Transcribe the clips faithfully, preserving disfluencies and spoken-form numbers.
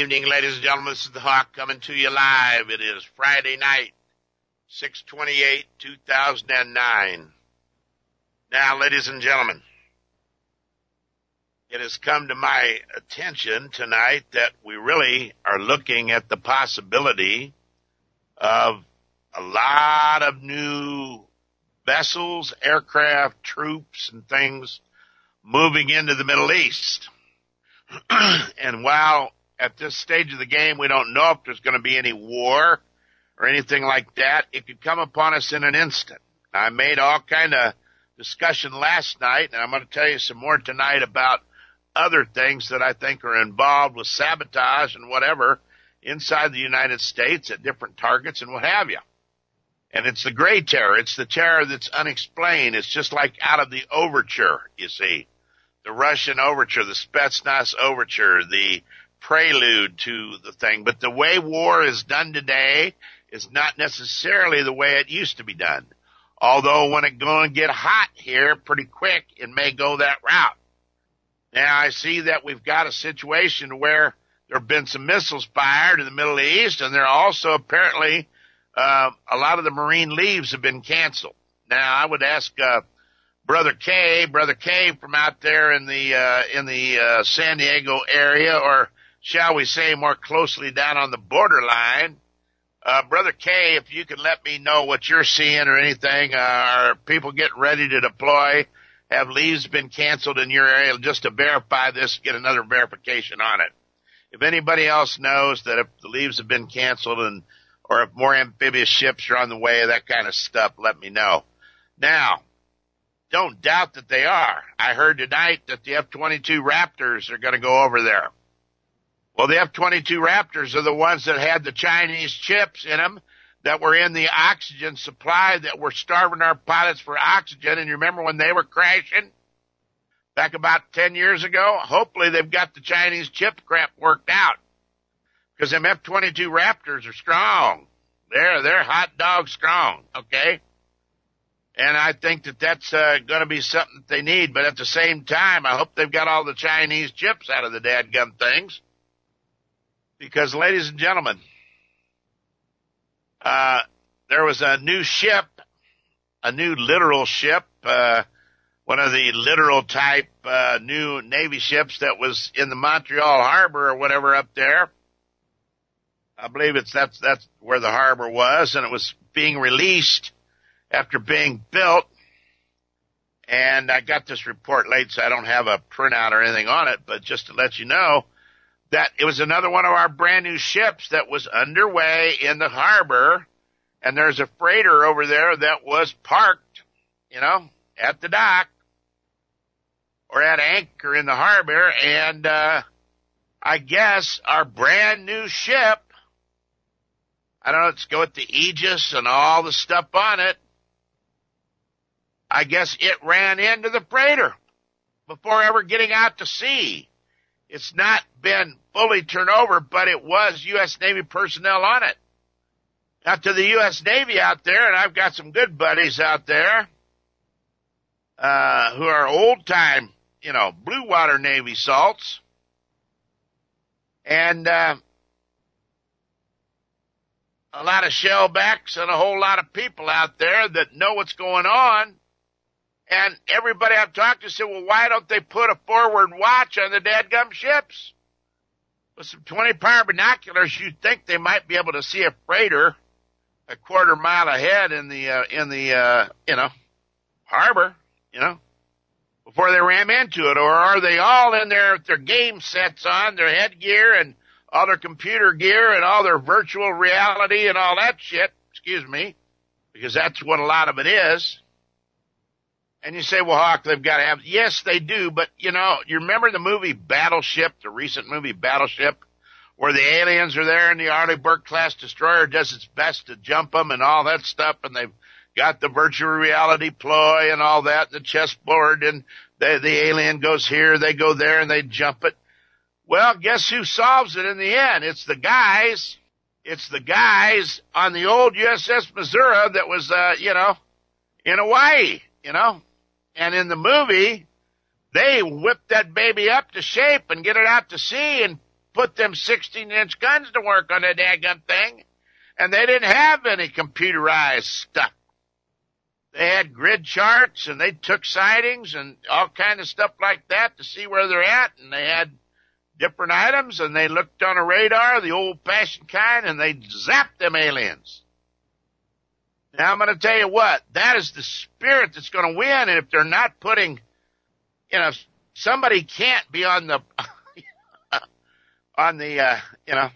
evening, ladies and gentlemen. This is the Hawk coming to you live. It is Friday night, six twenty-eight, two thousand nine. Now, ladies and gentlemen, it has come to my attention tonight that we really are looking at the possibility of a lot of new vessels, aircraft, troops, and things moving into the Middle East. And while at this stage of the game we don't know if there's going to be any war or anything like that, it could come upon us in an instant. I made all kind of discussion last night, and I'm going to tell you some more tonight about other things that I think are involved with sabotage and whatever inside the United States at different targets and what have you. And it's the gray terror. It's the terror that's unexplained. It's just like out of the overture, you see. The Russian overture, the Spetsnaz overture, the prelude to the thing. But the way war is done today is not necessarily the way it used to be done. Although when it's going to get hot here pretty quick, it may go that route. Now, I see that we've got a situation where there have been some missiles fired in the Middle East, and there are also apparently uh, a lot of the Marine leaves have been canceled. Now, I would ask uh, Brother K, Brother K from out there in the uh, in the uh, San Diego area, or shall we say more closely down on the borderline. Uh, Brother K, if you can let me know what you're seeing or anything, uh, are people getting ready to deploy? Have leaves been canceled in your area? Just to verify this, get another verification on it. If anybody else knows that if the leaves have been canceled and or if more amphibious ships are on the way, that kind of stuff, let me know. Now, don't doubt that they are. I heard tonight that the F twenty-two Raptors are going to go over there. Well, the F twenty-two Raptors are the ones that had the Chinese chips in them that were in the oxygen supply that were starving our pilots for oxygen. And you remember when they were crashing back about ten years ago? Hopefully they've got the Chinese chip crap worked out, because them F twenty-two Raptors are strong. They're, they're hot dog strong, okay? And I think that that's uh, going to be something that they need. But at the same time, I hope they've got all the Chinese chips out of the dadgum things. Because, ladies and gentlemen, uh, there was a new ship, a new literal ship, uh, one of the literal type uh, new Navy ships that was in the Montreal Harbor or whatever up there. I believe it's that's that's where the harbor was, and it was being released after being built. And I got this report late, so I don't have a printout or anything on it, but just to let you know that it was another one of our brand new ships that was underway in the harbor, and there's a freighter over there that was parked, you know, at the dock or at anchor in the harbor, and uh I guess our brand new ship, I don't know, let's go with the Aegis and all the stuff on it, I guess it ran into the freighter before ever getting out to sea. It's not been fully turned over, but it was U S Navy personnel on it. Now, to the U S Navy out there, and I've got some good buddies out there uh who are old-time, you know, blue water Navy salts, and uh a lot of shellbacks and a whole lot of people out there that know what's going on. And everybody I've talked to said, well, why don't they put a forward watch on the dadgum ships? With some twenty-power binoculars, you'd think they might be able to see a freighter a quarter mile ahead in the, uh, in the, uh, you know, harbor, you know, before they ram into it. Or are they all in there with their game sets on, their headgear and all their computer gear and all their virtual reality and all that shit, excuse me, because that's what a lot of it is. And you say, well, Hawk, they've got to have, yes, they do, but, you know, you remember the movie Battleship, the recent movie Battleship, where the aliens are there and the Arleigh Burke-class destroyer does its best to jump them and all that stuff, and they've got the virtual reality ploy and all that, the chessboard, and the, the alien goes here, they go there, and they jump it. Well, guess who solves it in the end? It's the guys, it's the guys on the old U S S Missouri that was, uh, you know, in Hawaii, you know. And in the movie, they whip that baby up to shape and get it out to sea and put them sixteen-inch guns to work on that daggum thing, and they didn't have any computerized stuff. They had grid charts, and they took sightings and all kind of stuff like that to see where they're at, and they had different items, and they looked on a radar, the old-fashioned kind, and they zapped them aliens. Now, I'm going to tell you what, that is the spirit that's going to win, and if they're not putting, you know, somebody can't be on the, on the, uh, you know,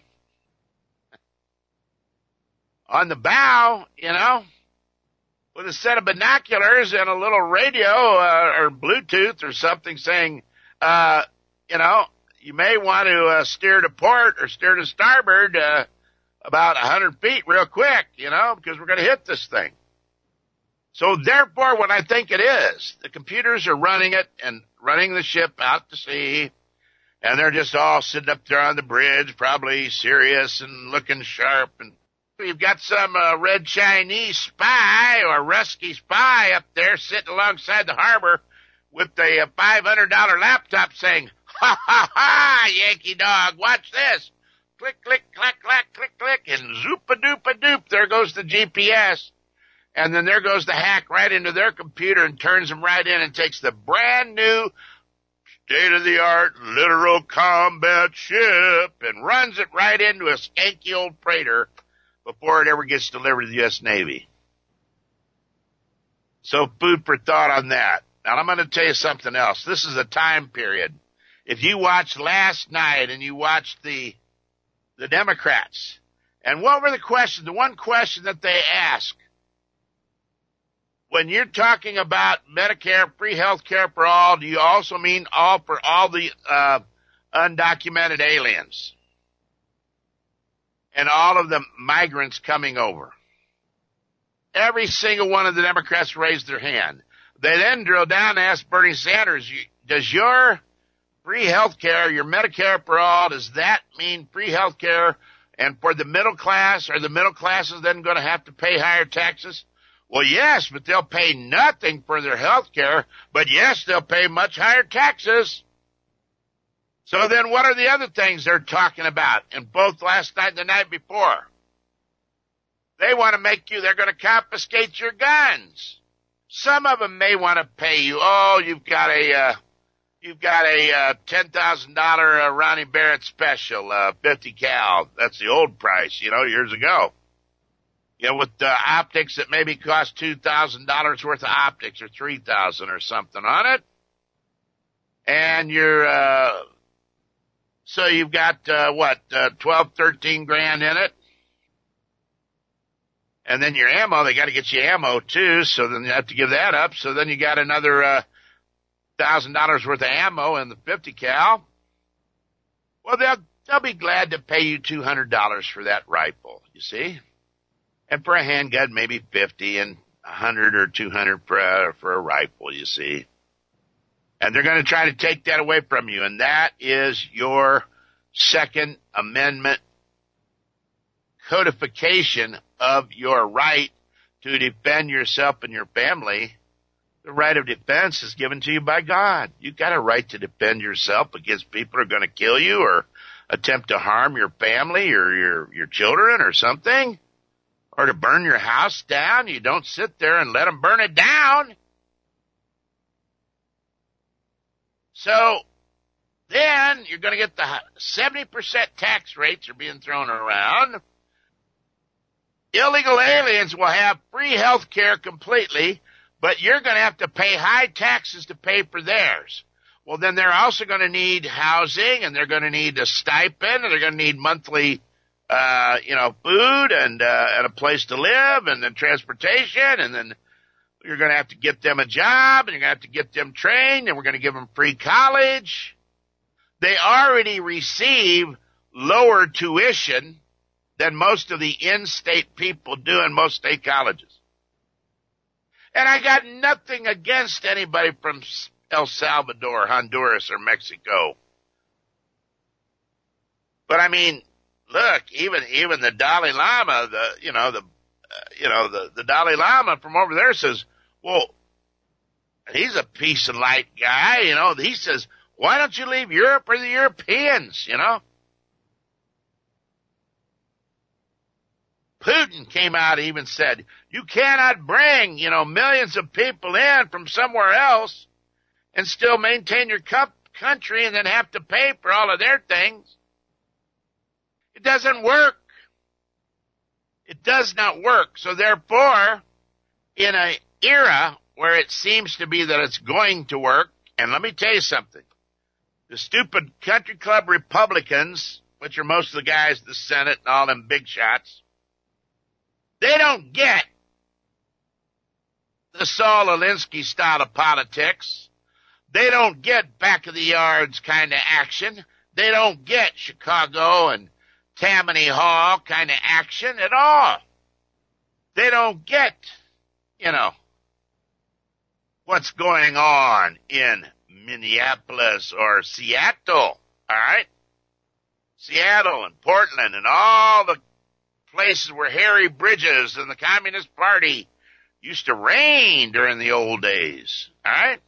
on the bow, you know, with a set of binoculars and a little radio uh, or Bluetooth or something saying, uh, you know, you may want to uh, steer to port or steer to starboard uh, about one hundred feet real quick, you know, because we're going to hit this thing. So therefore, what I think it is, the computers are running it and running the ship out to sea, and they're just all sitting up there on the bridge, probably serious and looking sharp. And we've got some uh, red Chinese spy or Rusky spy up there sitting alongside the harbor with a uh, five hundred dollars laptop saying, ha, ha, ha, Yankee dog, watch this. Click, click, clack, clack, click, click, and zoop-a-doop-a-doop, there goes the G P S. And then there goes the hack right into their computer and turns them right in and takes the brand new state-of-the-art literal combat ship and runs it right into a skanky old freighter before it ever gets delivered to the U S Navy. So food for thought on that. Now I'm going to tell you something else. This is a time period. If you watched last night and you watched the the Democrats, and what were the questions? The one question that they asked, when you're talking about Medicare, free health care for all, do you also mean all for all the uh, undocumented aliens and all of the migrants coming over? Every single one of the Democrats raised their hand. They then drilled down and asked Bernie Sanders, does your free health care, your Medicare for all, does that mean free health care and for the middle class? Are the middle classes then going to have to pay higher taxes? Well, yes, but they'll pay nothing for their health care, but yes, they'll pay much higher taxes. So then what are the other things they're talking about in both last night and the night before? They want to make you, they're going to confiscate your guns. Some of them may want to pay you, oh, you've got a, uh, you've got a, uh, ten thousand dollars uh, Ronnie Barrett special, uh, fifty cal. That's the old price, you know, years ago. You know, with uh, optics that maybe cost two thousand dollars worth of optics or three thousand dollars or something on it. And you're, uh, so you've got, uh, what, uh, twelve, thirteen grand in it. And then your ammo, they got to get you ammo too, so then you have to give that up. So then you got another, uh, one thousand dollars worth of ammo in the fifty cal. Well, they'll, they'll be glad to pay you two hundred dollars for that rifle, you see? And for a handgun, maybe fifty, and a hundred or two hundred for a, for a rifle, you see. And they're going to try to take that away from you, and that is your Second Amendment codification of your right to defend yourself and your family. The right of defense is given to you by God. You've got a right to defend yourself against people who are going to kill you or attempt to harm your family or your, your children or something. Or to burn your house down. You don't sit there and let them burn it down. So then you're going to get the seventy percent tax rates are being thrown around. Illegal aliens will have free health care completely, but you're going to have to pay high taxes to pay for theirs. Well, then they're also going to need housing, and they're going to need a stipend, and they're going to need monthly Uh, you know, food and, uh, and a place to live and then transportation, and then you're going to have to get them a job and you're going to have to get them trained, and we're going to give them free college. They already receive lower tuition than most of the in-state people do in most state colleges. And I got nothing against anybody from El Salvador, Honduras, or Mexico. But I mean, look, even even the Dalai Lama, the you know the uh, you know the the Dalai Lama from over there says, well, he's a peace and light guy, you know. He says, why don't you leave Europe or the Europeans, you know? Putin came out and even said, you cannot bring, you know, millions of people in from somewhere else and still maintain your country and then have to pay for all of their things. It doesn't work. It does not work. So therefore, in an era where it seems to be that it's going to work, and let me tell you something, the stupid country club Republicans, which are most of the guys in the Senate and all them big shots, they don't get the Saul Alinsky style of politics. They don't get back of the yards kind of action. They don't get Chicago and Tammany Hall kind of action at all. They don't get, you know, what's going on in Minneapolis or Seattle, all right? Seattle and Portland and all the places where Harry Bridges and the Communist Party used to reign during the old days, all right?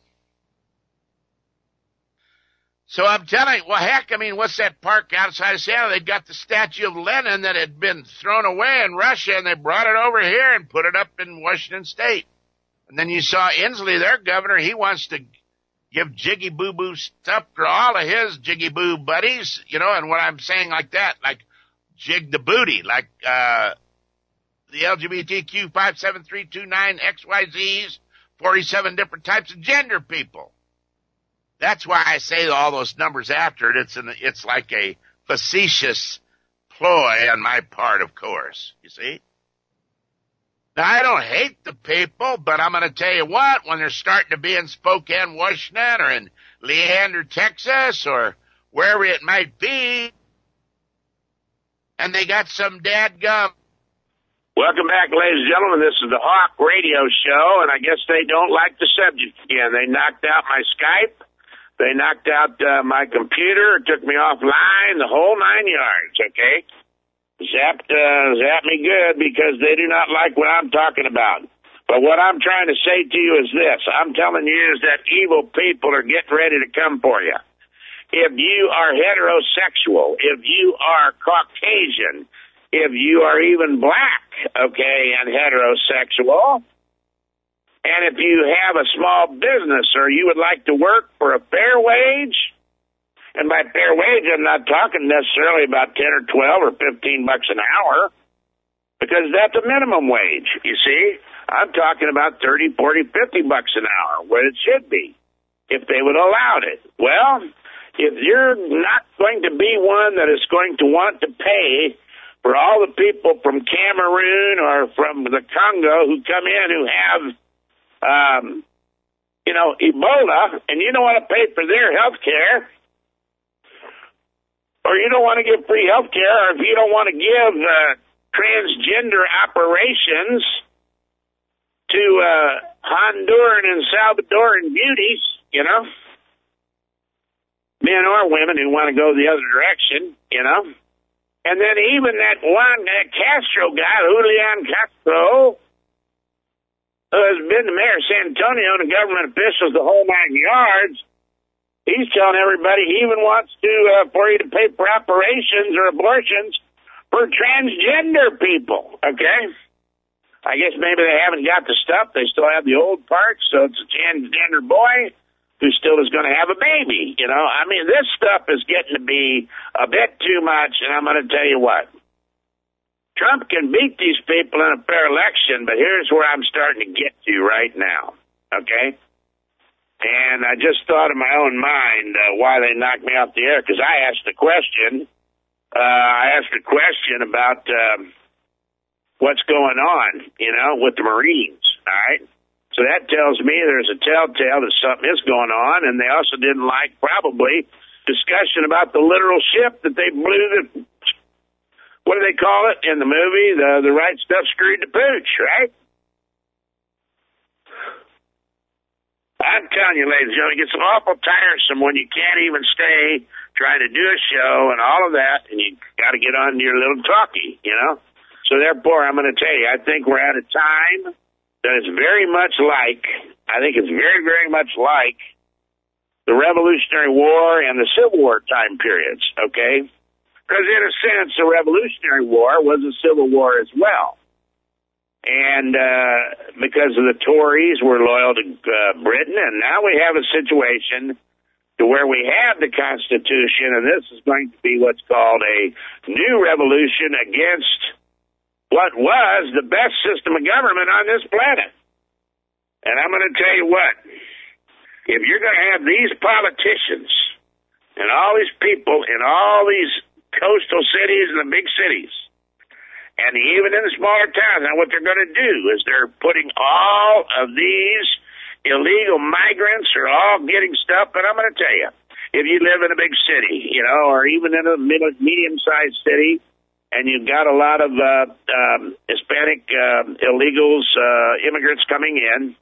So I'm telling you, well, heck, I mean, what's that park outside of Seattle? They got the statue of Lenin that had been thrown away in Russia, and they brought it over here and put it up in Washington State. And then you saw Inslee, their governor, he wants to give Jiggy Boo Boo stuff for all of his Jiggy Boo buddies, you know, and what I'm saying like that, like jig the booty, like uh the L G B T Q five seven three two nine X Y Zs, forty-seven different types of gender people. That's why I say all those numbers after it. It's an, it's like a facetious ploy on my part, of course, you see. Now, I don't hate the people, but I'm going to tell you what, when they're starting to be in Spokane, Washington, or in Leander, Texas, or wherever it might be, and they got some dadgum. Welcome back, ladies and gentlemen. This is the Hawk Radio Show, and I guess they don't like the subject again. They knocked out my Skype. They knocked out uh, my computer, took me offline, the whole nine yards, okay? Zapped, uh, zapped me good because they do not like what I'm talking about. But what I'm trying to say to you is this. I'm telling you is that evil people are getting ready to come for you. If you are heterosexual, if you are Caucasian, if you are even black, okay, and heterosexual, and if you have a small business or you would like to work for a fair wage, and by fair wage, I'm not talking necessarily about ten or twelve or fifteen bucks an hour, because that's a minimum wage, you see. I'm talking about thirty, forty, fifty bucks an hour, where it should be, if they would allow it. Well, if you're not going to be one that is going to want to pay for all the people from Cameroon or from the Congo who come in who have Um, you know, Ebola, and you don't want to pay for their health care, or you don't want to give free health care, or if you don't want to give uh, transgender operations to uh, Honduran and Salvadoran beauties, you know, men or women who want to go the other direction, you know, and then even that one, that Castro guy, Julian Castro, who has been the mayor of San Antonio and the government officials the whole nine yards, he's telling everybody he even wants to uh, for you to pay for operations or abortions for transgender people, okay? I guess maybe they haven't got the stuff. They still have the old parts, so it's a transgender boy who still is going to have a baby, you know? I mean, this stuff is getting to be a bit too much, and I'm going to tell you what. Trump can beat these people in a fair election, but here's where I'm starting to get to right now, okay? And I just thought in my own mind uh, why they knocked me off the air, because I asked a question. Uh, I asked a question about um, what's going on, you know, with the Marines, all right? So that tells me there's a telltale that something is going on, and they also didn't like probably discussion about the literal ship that they blew the... What do they call it in the movie? The the right stuff screwed the pooch, right? I'm telling you, ladies and gentlemen, it gets awful tiresome when you can't even stay trying to do a show and all of that, and you got to get on your little talkie, you know? So therefore, I'm going to tell you, I think we're at a time that is very much like, I think it's very, very much like the Revolutionary War and the Civil War time periods, okay? Because in a sense, the Revolutionary War was a civil war as well. And uh, because of the Tories were loyal to uh, Britain, and now we have a situation to where we have the Constitution, and this is going to be what's called a new revolution against what was the best system of government on this planet. And I'm going to tell you what, if you're going to have these politicians and all these people in all these coastal cities and the big cities, and even in the smaller towns, now what they're going to do is they're putting all of these illegal migrants are all getting stuff. But I'm going to tell you, if you live in a big city, you know, or even in a medium-sized city, and you've got a lot of uh, um, Hispanic uh, illegals, uh, immigrants coming in,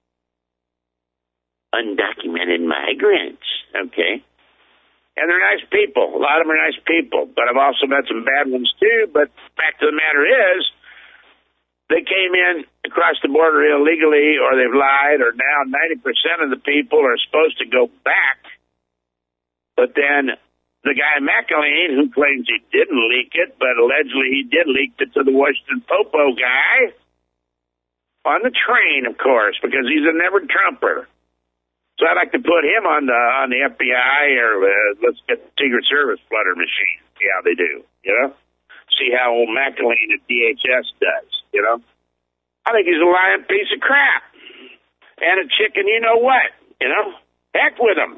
undocumented migrants, okay? And they're nice people. A lot of them are nice people. But I've also met some bad ones, too. But fact of the matter is, they came in across the border illegally, or they've lied, or now ninety percent of the people are supposed to go back. But then the guy McElhaney, who claims he didn't leak it, but allegedly he did leak it to the Washington Popo guy, on the train, of course, because he's a never-Trumper. So I'd like to put him on the on the F B I, or uh, let's get the Secret Service flutter machine, see how they do, you know? See how old McElhaney at D H S does, you know? I think he's a lying piece of crap. And a chicken, you know what, you know? Heck with him.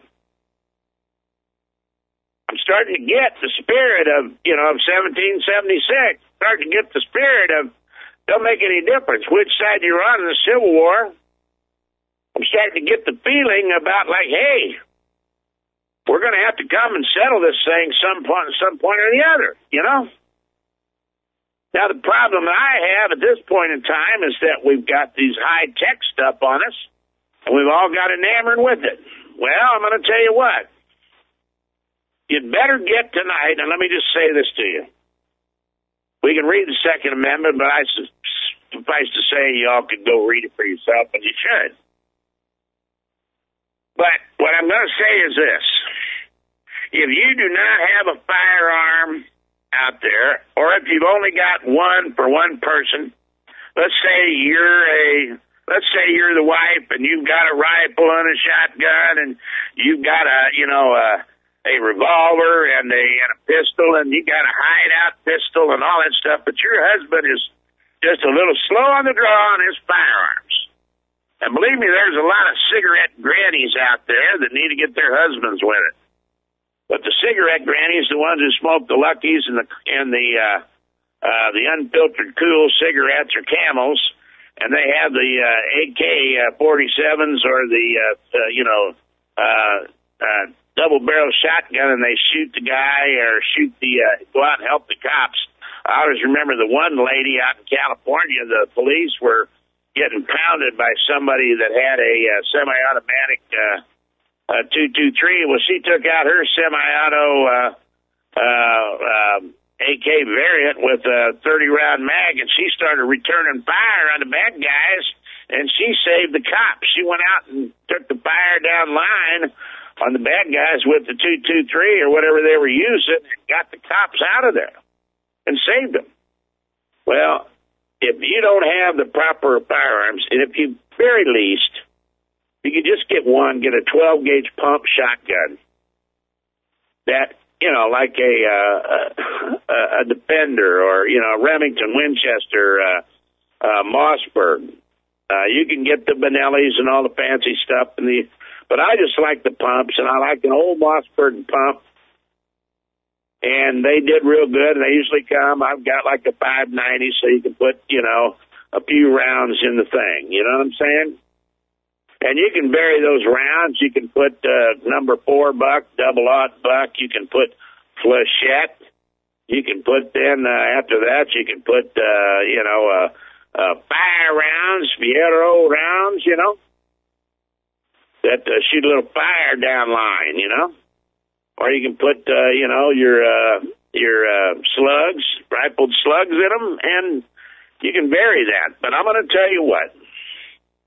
I'm starting to get the spirit of, you know, of seventeen seventy-six, starting to get the spirit of, don't make any difference which side you're on in the Civil War. I'm starting to get the feeling about like, hey, we're going to have to come and settle this thing some point, some point or the other, you know? Now, the problem that I have at this point in time is that we've got these high-tech stuff on us, and we've all got enamored with it. Well, I'm going to tell you what. You'd better get tonight, and let me just say this to you. We can read the Second Amendment, but I suffice to say y'all could go read it for yourself, and you should. But what I'm going to say is this. If you do not have a firearm out there, or if you've only got one for one person, let's say you're a, let's say you're the wife and you've got a rifle and a shotgun and you've got a, you know, a, a revolver and a, and a pistol and you got a hideout pistol and all that stuff, but your husband is just a little slow on the draw on his firearms. And believe me, there's a lot of cigarette grannies out there that need to get their husbands with it. But the cigarette grannies, the ones who smoke the Luckies and the and the uh, uh, the unfiltered cool cigarettes or Camels, and they have the uh, A K forty-sevens or the uh, uh, you know uh, uh, double barrel shotgun, and they shoot the guy or shoot the uh, go out and help the cops. I always remember the one lady out in California. The police were getting pounded by somebody that had a uh, semi-automatic uh, uh, two two three. Well, she took out her semi-auto uh, uh, uh, A K variant with a thirty round mag, and she started returning fire on the bad guys, and she saved the cops. She went out and took the fire down line on the bad guys with the two two three or whatever they were using, and got the cops out of there and saved them. Well, if you don't have the proper firearms, and if you, very least, you could just get one, get a twelve gauge pump shotgun that, you know, like a, uh, a, a Defender or, you know, Remington, Winchester, uh, uh, Mossberg. Uh, you can get the Benellis and all the fancy stuff, and the, but I just like the pumps, and I like an old Mossberg pump. And they did real good, and they usually come. I've got like a five ninety, so you can put, you know, a few rounds in the thing. You know what I'm saying? And you can vary those rounds. You can put uh, number four buck, double aught buck. You can put flechette. You can put then, uh, after that, you can put, uh, you know, uh, uh, fire rounds, Fierro rounds, you know, that uh, shoot a little fire down line, you know. Or you can put, uh, you know, your uh, your uh, slugs, rifled slugs in them, and you can vary that. But I'm going to tell you what.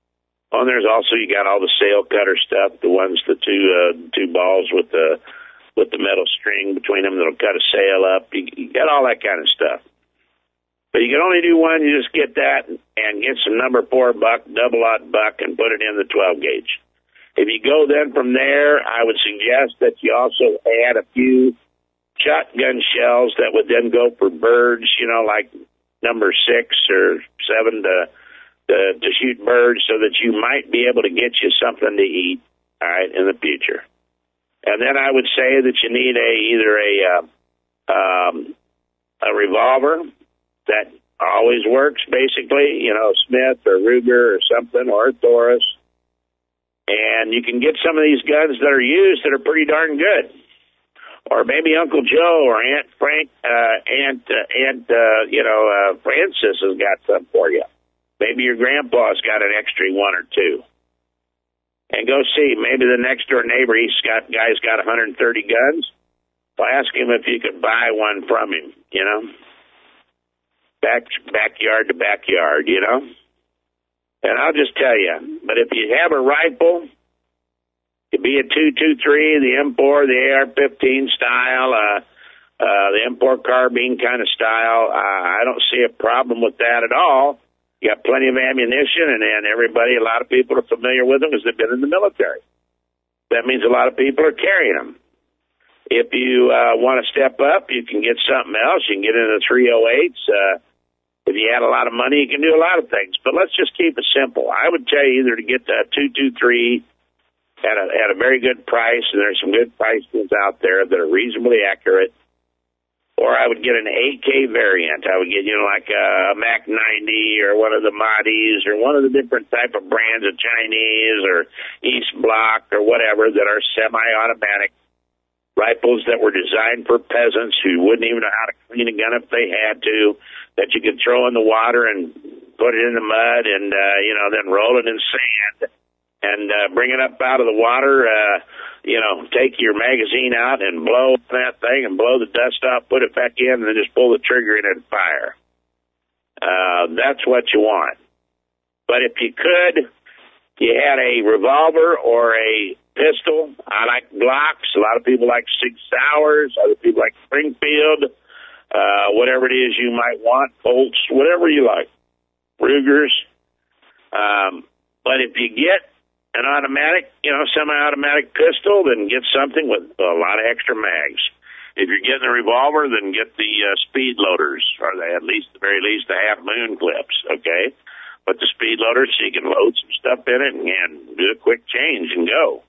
Oh, and there's also, you got all the sail cutter stuff, the ones, the two uh, two balls with the with the metal string between them that'll cut a sail up. You, you got all that kind of stuff. But you can only do one. You just get that and get some number four buck, double-aught buck, and put it in the twelve gauge. If you go then from there, I would suggest that you also add a few shotgun shells that would then go for birds, you know, like number six or seven to, to, to shoot birds, so that you might be able to get you something to eat, all right, in the future. And then I would say that you need a either a uh, um, a revolver that always works, basically, you know, Smith or Ruger or something, or Taurus. And you can get some of these guns that are used that are pretty darn good. Or maybe Uncle Joe or Aunt Frank, uh, Aunt, uh, Aunt, uh, you know, uh, Francis has got some for you. Maybe your grandpa's got an extra one or two. And go see. Maybe the next door neighbor, he's got, guy's got one hundred thirty guns. Well, ask him if you could buy one from him, you know. Back, backyard to backyard, you know. And I'll just tell you, but if you have a rifle, it'd be a two two three, the M four, the A R fifteen style, uh, uh, the M four carbine kind of style. Uh, I don't see a problem with that at all. You got plenty of ammunition, and, and everybody, a lot of people are familiar with them because they've been in the military. That means a lot of people are carrying them. If you uh, want to step up, you can get something else. You can get into three oh eights. Uh, if you had a lot of money, you can do a lot of things. But let's just keep it simple. I would tell you either to get the two two three at a, at a very good price, and there's some good price ones out there that are reasonably accurate, or I would get an A K variant. I would get, you know, like a Mac ninety or one of the Mahdi's or one of the different type of brands of Chinese or East Block or whatever that are semi-automatic rifles that were designed for peasants who wouldn't even know how to clean a gun if they had to, that you could throw in the water and put it in the mud and, uh, you know, then roll it in sand and uh, bring it up out of the water, uh, you know, take your magazine out and blow that thing and blow the dust off, put it back in, and then just pull the trigger in and fire. Uh, that's what you want. But if you could, you had a revolver or a pistol. I like Glocks. A lot of people like Sig Sauers. Other people like Springfield. Uh, whatever it is you might want, Bolts, whatever you like. Rugers. Um, but if you get an automatic, you know, semi-automatic pistol, then get something with a lot of extra mags. If you're getting a revolver, then get the uh, speed loaders, or they, at least, the very least, the half moon clips, okay? But the speed loaders, so you can load some stuff in it and, and do a quick change and go.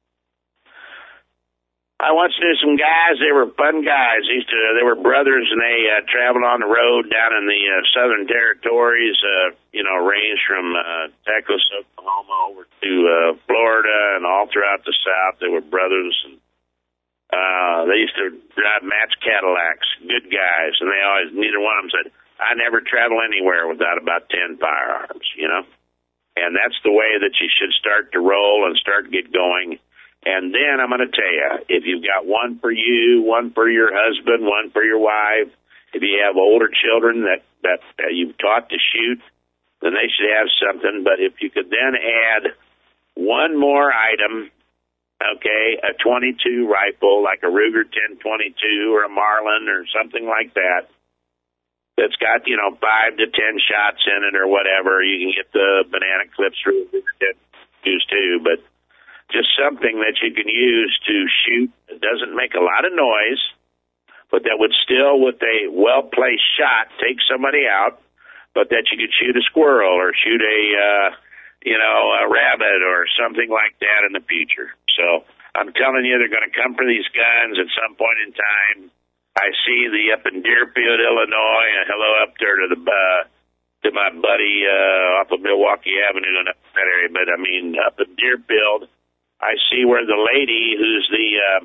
I once knew some guys. They were fun guys. They used to, they were brothers, and they uh, traveled on the road down in the uh, Southern Territories. Uh, you know, ranged from uh, Texas, Oklahoma, over to uh, Florida, and all throughout the South. They were brothers, and uh, they used to drive match Cadillacs. Good guys, and they always, neither one of them said, "I never travel anywhere without about ten firearms." You know, and that's the way that you should start to roll and start to get going. And then I'm going to tell you, if you've got one for you, one for your husband, one for your wife, if you have older children that, that, that you've taught to shoot, then they should have something. But if you could then add one more item, okay, a twenty-two rifle, like a Ruger ten twenty-two or a Marlin or something like that, that's got, you know, five to ten shots in it or whatever. You can get the banana clips through use too, but just something that you can use to shoot that doesn't make a lot of noise, but that would still, with a well-placed shot, take somebody out, but that you could shoot a squirrel or shoot a, uh, you know, a rabbit or something like that in the future. So I'm telling you, they're going to come for these guns at some point in time. I see the up in Deerfield, Illinois, and hello up there to the uh, to my buddy uh, off of Milwaukee Avenue and up that area. But I mean, up in Deerfield, I see where the lady who's the, uh,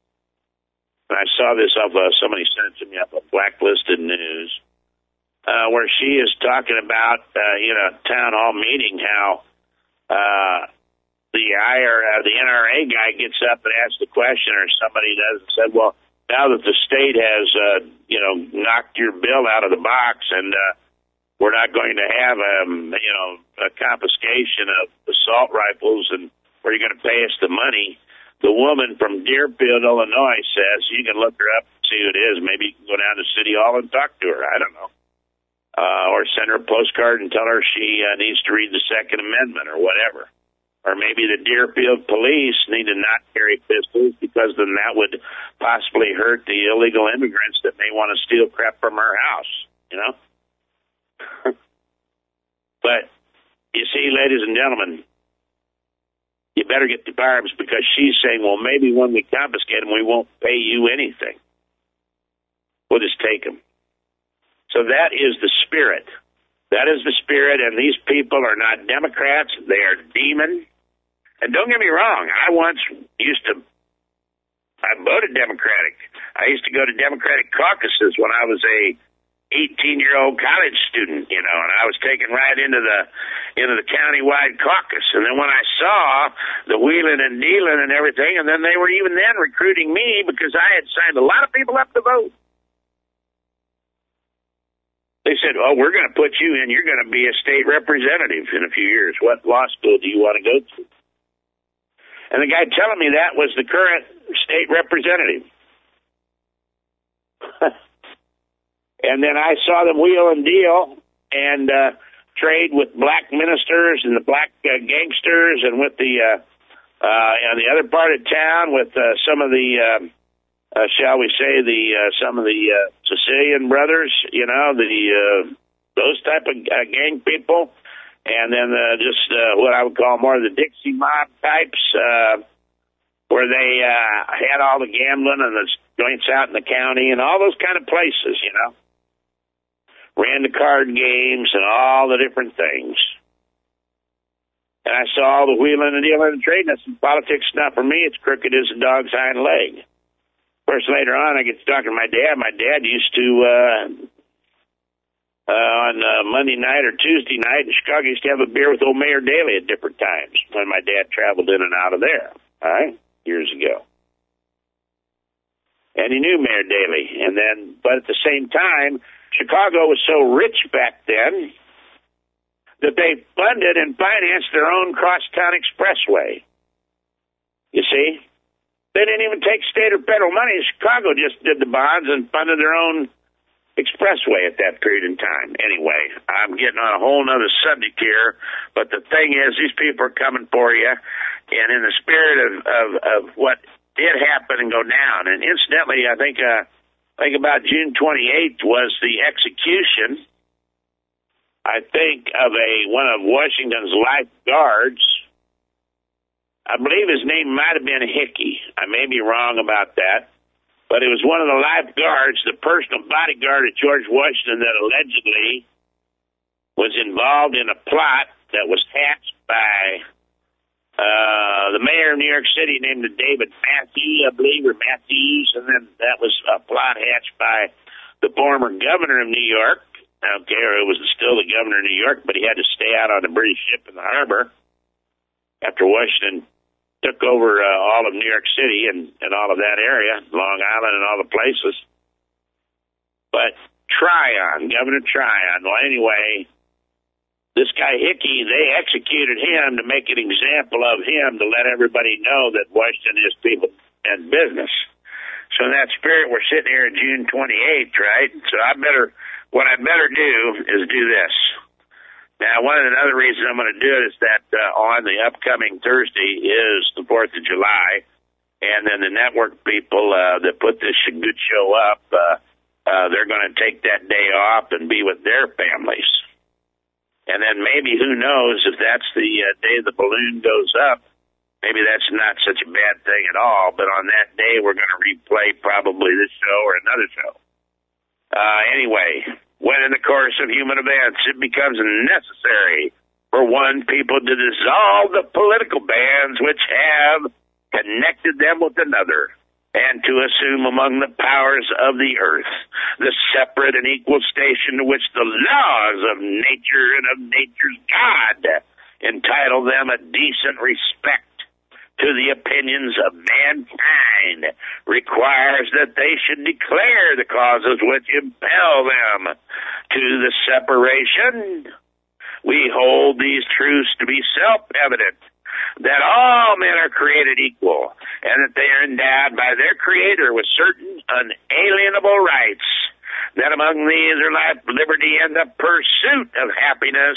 and I saw this off of, somebody sent it to me up of Blacklisted News, uh, where she is talking about, uh, in a town hall meeting, how, uh, the I R, uh, the N R A guy gets up and asks the question, or somebody does, and said, well, now that the state has, uh, you know, knocked your bill out of the box, and, uh, we're not going to have, um, you know, a confiscation of assault rifles, and where you're going to pay us the money, the woman from Deerfield, Illinois says. You can look her up and see who it is. Maybe you can go down to City Hall and talk to her. I don't know. Uh, or send her a postcard and tell her she uh, needs to read the Second Amendment or whatever. Or maybe the Deerfield police need to not carry pistols because then that would possibly hurt the illegal immigrants that may want to steal crap from her house, you know? But, you see, ladies and gentlemen, you better get the firearms because she's saying, well, maybe when we confiscate them, we won't pay you anything. We'll just take them. So that is the spirit. That is the spirit, and these people are not Democrats. They are demon. And don't get me wrong, I once used to, I voted Democratic. I used to go to Democratic caucuses when I was a eighteen-year-old college student, you know, and I was taken right into the into the county-wide caucus. And then when I saw the wheeling and dealing and everything, and then they were even then recruiting me because I had signed a lot of people up to vote. They said, oh, we're going to put you in. You're going to be a state representative in a few years. What law school do you want to go to? And the guy telling me that was the current state representative. And then I saw them wheel and deal and uh, trade with black ministers and the black uh, gangsters and with the, uh, uh, and the other part of town with uh, some of the... Uh, Uh, shall we say, the uh, some of the uh, Sicilian brothers, you know, the uh, those type of uh, gang people, and then uh, just uh, what I would call more of the Dixie mob types, uh, where they uh, had all the gambling and the joints out in the county and all those kind of places, you know, ran the card games and all the different things. And I saw all the wheeling and dealing and trading. I said, politics is not for me. It's crooked as a dog's hind leg. Of course, later on, I get to talking to my dad. My dad used to, uh, uh, on uh, Monday night or Tuesday night in Chicago, used to have a beer with old Mayor Daley at different times when my dad traveled in and out of there, all right, years ago. And he knew Mayor Daley. And then, but at the same time, Chicago was so rich back then that they funded and financed their own crosstown expressway. You see? They didn't even take state or federal money. Chicago just did the bonds and funded their own expressway at that period in time. Anyway, I'm getting on a whole other subject here, but the thing is, these people are coming for you, and in the spirit of, of, of what did happen and go down. And incidentally, I think uh, I think about June twenty-eighth was the execution, I think, of a one of Washington's lifeguards. I believe his name might have been Hickey. I may be wrong about that. But it was one of the lifeguards, the personal bodyguard of George Washington, that allegedly was involved in a plot that was hatched by uh, the mayor of New York City named David Matthews, I believe, or Matthews. And then that was a plot hatched by the former governor of New York. Okay, or it was still the governor of New York, but he had to stay out on a British ship in the harbor after Washington took over uh, all of New York City and, and all of that area, Long Island and all the places. But Tryon, Governor Tryon, well, anyway, this guy Hickey, they executed him to make an example of him to let everybody know that Washington is people and business. So in that spirit, we're sitting here on June twenty-eighth, right? So I better, what I better do is do this. Now, one of the other reasons I'm going to do it is that uh, on the upcoming Thursday is the fourth of July, and then the network people uh, that put this good show up, uh, uh, they're going to take that day off and be with their families. And then maybe, who knows, if that's the uh, day the balloon goes up, maybe that's not such a bad thing at all, but on that day we're going to replay probably this show or another show. Uh, anyway... When in the course of human events it becomes necessary for one people to dissolve the political bands which have connected them with another, and to assume among the powers of the earth the separate and equal station to which the laws of nature and of nature's God entitle them a decent respect to the opinions of mankind, requires that they should declare the causes which impel them to the separation. We hold these truths to be self-evident, that all men are created equal, and that they are endowed by their Creator with certain unalienable rights, that among these are life, liberty, and the pursuit of happiness,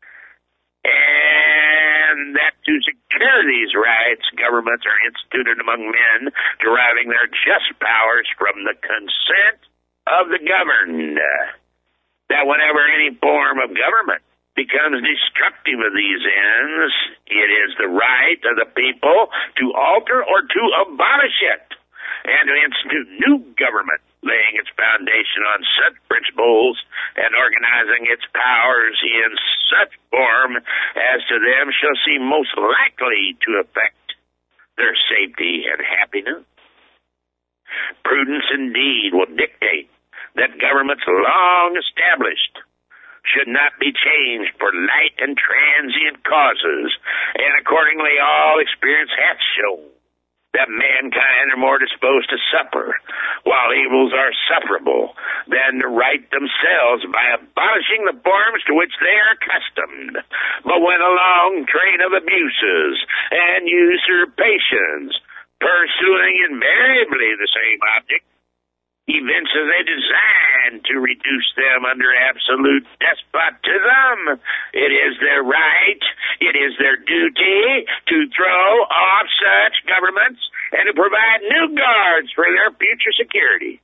and that to secure these rights, governments are instituted among men, deriving their just powers from the consent of the governed. That whenever any form of government becomes destructive of these ends, it is the right of the people to alter or to abolish it, and to institute new government, laying its foundation on such principles and organizing its powers in such form as to them shall seem most likely to affect their safety and happiness. Prudence indeed will dictate that governments long established should not be changed for light and transient causes, and accordingly all experience hath shown that mankind are more disposed to suffer, while evils are sufferable, than to right themselves by abolishing the forms to which they are accustomed. But when a long train of abuses and usurpations, pursuing invariably the same object, evinces a design to reduce them under absolute despotism, it is their right, it is their duty to throw off such governments and to provide new guards for their future security.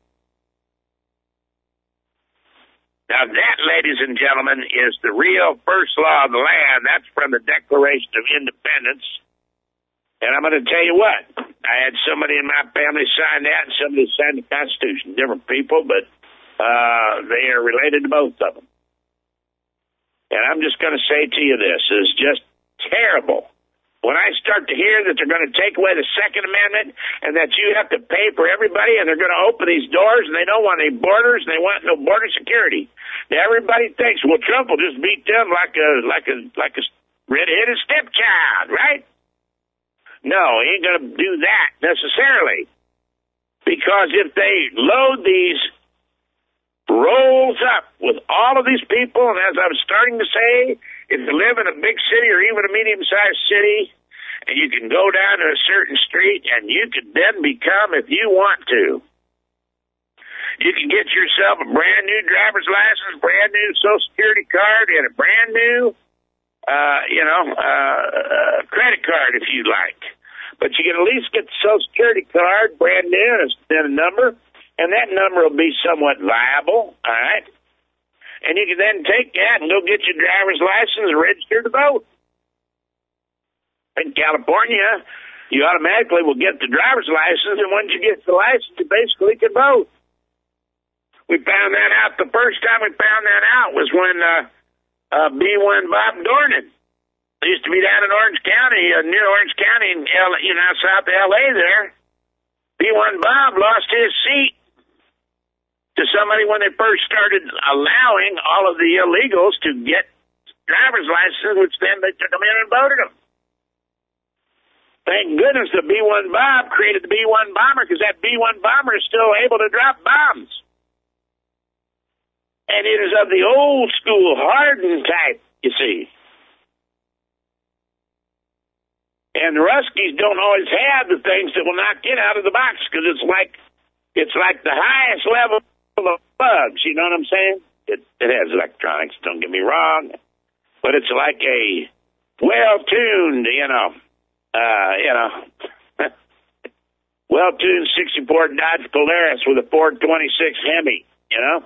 Now that, ladies and gentlemen, is the real first law of the land. That's from the Declaration of Independence. And I'm going to tell you what, I had somebody in my family sign that and somebody signed the Constitution. Different people, but uh, they are related to both of them. And I'm just going to say to you this, is just terrible. When I start to hear that they're going to take away the Second Amendment and that you have to pay for everybody and they're going to open these doors and they don't want any borders and they want no border security. Now everybody thinks, well, Trump will just beat them like a, like a, like a red-headed stepchild, right? No, he ain't going to do that necessarily. Because if they load these rolls up with all of these people, and as I was starting to say, if you live in a big city or even a medium-sized city, and you can go down to a certain street, and you can then become, if you want to, you can get yourself a brand new driver's license, brand new Social Security card, and a brand new Uh, you know, uh, uh, credit card if you like. But you can at least get the Social Security card, brand new, and a number, and that number will be somewhat viable, all right? And you can then take that and go get your driver's license and register to vote. In California, you automatically will get the driver's license, and once you get the license, you basically can vote. We found that out, the first time we found that out was when, uh, Uh, B one Bob Dornan. He used to be down in Orange County, uh, near Orange County, in L A, you know, south of L A there. B one Bob lost his seat to somebody when they first started allowing all of the illegals to get driver's licenses, which then they took them in and voted them. Thank goodness the B one Bob created the B one bomber, because that B one bomber is still able to drop bombs. And it is of the old school, hardened type, you see. And the Ruskies don't always have the things that will knock it out of the box, because it's like it's like the highest level of bugs. You know what I'm saying? It, it has electronics. Don't get me wrong, but it's like a well-tuned, you know, uh, you know, well-tuned sixty-four Dodge Polaris with a four twenty-six Hemi. You know.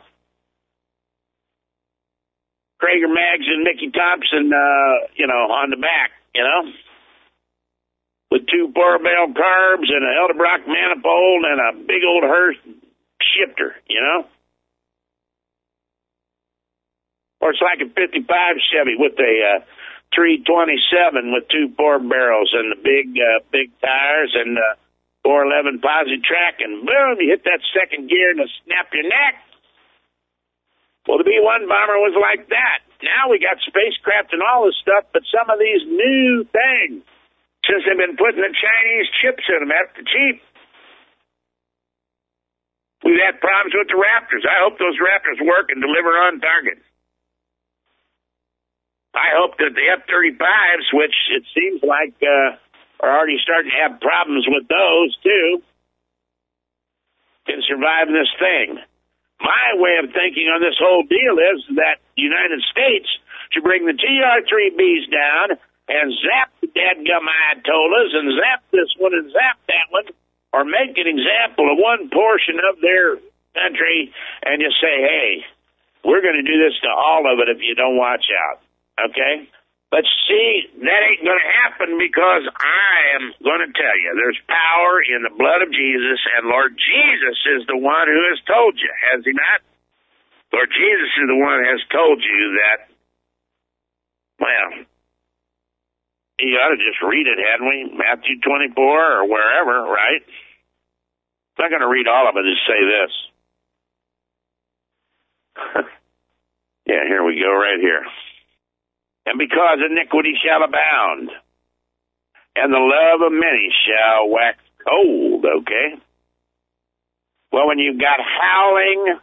Krager Maggs and Mickey Thompson, uh, you know, on the back, you know, with two four-barrel carbs and an Edelbrock manifold and a big old Hurst shifter, you know. Or it's like a fifty-five Chevy with a uh, three twenty-seven with two four barrels and the big, uh, big tires and uh, four eleven posi track, and boom, you hit that second gear and it'll snap your neck. Well, the B one bomber was like that. Now we got spacecraft and all this stuff, but some of these new things, since they've been putting the Chinese chips in them after cheap, we've had problems with the Raptors. I hope those Raptors work and deliver on target. I hope that the F thirty-fives, which it seems like uh, are already starting to have problems with those, too, can survive this thing. My way of thinking on this whole deal is that the United States should bring the T R three Bs down and zap the dadgum Ayatollahs and zap this one and zap that one, or make an example of one portion of their country and just say, hey, we're going to do this to all of it if you don't watch out, okay? But see, that ain't going to happen because I am going to tell you, there's power in the blood of Jesus, and Lord Jesus is the one who has told you, has he not? Lord Jesus is the one who has told you that, well, you ought to just read it, hadn't we? Matthew twenty-four or wherever, right? I'm not going to read all of it, just say this. Yeah, here we go, right here. And because iniquity shall abound, and the love of many shall wax cold, okay? Well, when you've got howling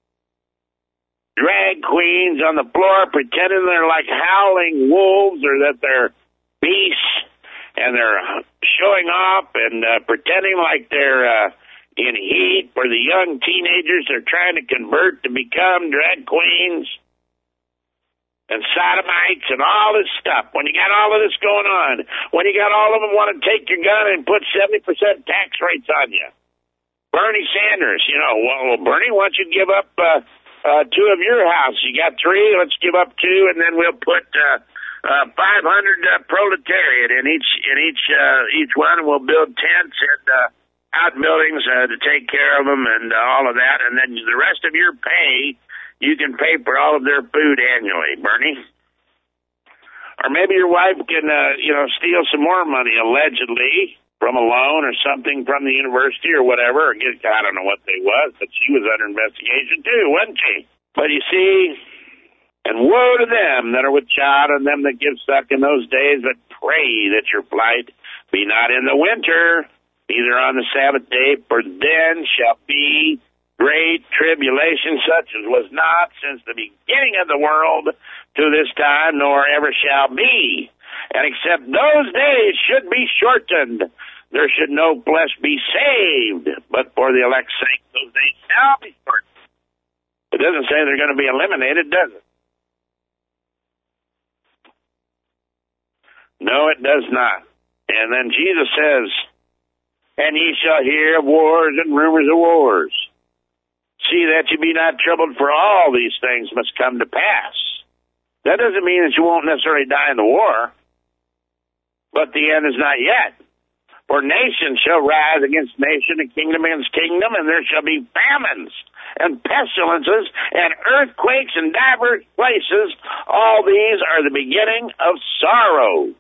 drag queens on the floor pretending they're like howling wolves or that they're beasts, and they're showing off and uh, pretending like they're uh, in heat, for the young teenagers they're trying to convert to become drag queens and sodomites and all this stuff. When you got all of this going on, when you got all of them want to take your gun and put seventy percent tax rates on you. Bernie Sanders, you know, well, Bernie, why don't you give up uh, uh, two of your house? You got three, let's give up two, and then we'll put uh, uh, five hundred uh, proletariat in each in each uh, each one, and we'll build tents and uh, outbuildings uh, to take care of them and uh, all of that, and then the rest of your pay, you can pay for all of their food annually, Bernie. Or maybe your wife can, uh, you know, steal some more money, allegedly, from a loan or something from the university or whatever. Or get, I don't know what they was, but she was under investigation too, wasn't she? But you see, and woe to them that are with child and them that give suck in those days, but pray that your flight be not in the winter, neither on the Sabbath day, for then shall be great tribulation such as was not since the beginning of the world to this time, nor ever shall be. And except those days should be shortened, there should no flesh be saved, but for the elect's sake those days shall be shortened. It doesn't say they're going to be eliminated, does it? No, it does not. And then Jesus says, and ye shall hear of wars and rumors of wars. See that you be not troubled, for all these things must come to pass. That doesn't mean that you won't necessarily die in the war, but the end is not yet. For nation shall rise against nation, and kingdom against kingdom, and there shall be famines and pestilences and earthquakes in divers places. All these are the beginning of sorrows.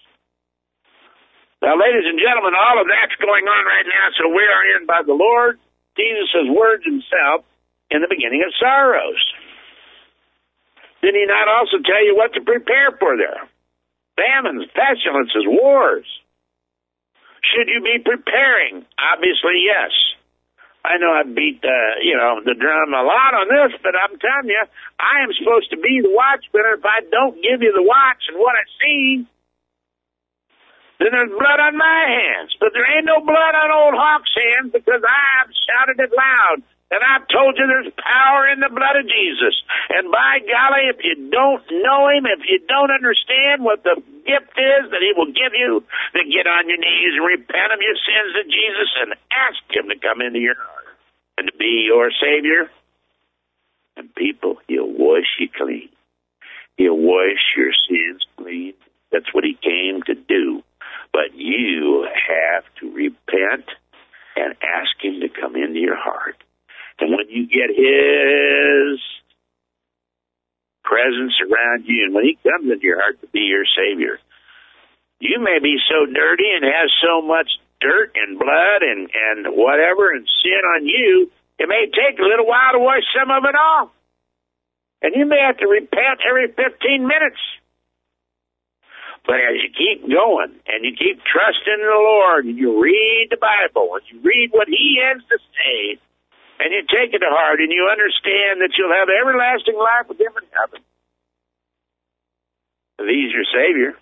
Now, ladies and gentlemen, all of that's going on right now, so we are in by the Lord Jesus' words himself in the beginning of sorrows. Did he not also tell you what to prepare for there? Famines, pestilences, wars. Should you be preparing? Obviously, yes. I know I beat the, you know, the drum a lot on this, but I'm telling you, I am supposed to be the watchman. If I don't give you the watch and what I see, then there's blood on my hands. But there ain't no blood on old Hawk's hands because I've shouted it loud. And I've told you there's power in the blood of Jesus. And by golly, if you don't know him, if you don't understand what the gift is that he will give you, then get on your knees and repent of your sins to Jesus and ask him to come into your heart and to be your Savior. And people, he'll wash you clean. He'll wash your sins clean. That's what he came to do. But you have to repent and ask him to come into your heart. And when you get his presence around you, and when he comes into your heart to be your Savior, you may be so dirty and have so much dirt and blood and, and whatever and sin on you, it may take a little while to wash some of it off. And you may have to repent every fifteen minutes. But as you keep going and you keep trusting in the Lord and you read the Bible and you read what he has to say and you take it to heart and you understand that you'll have everlasting life with him in heaven, if he's your Savior.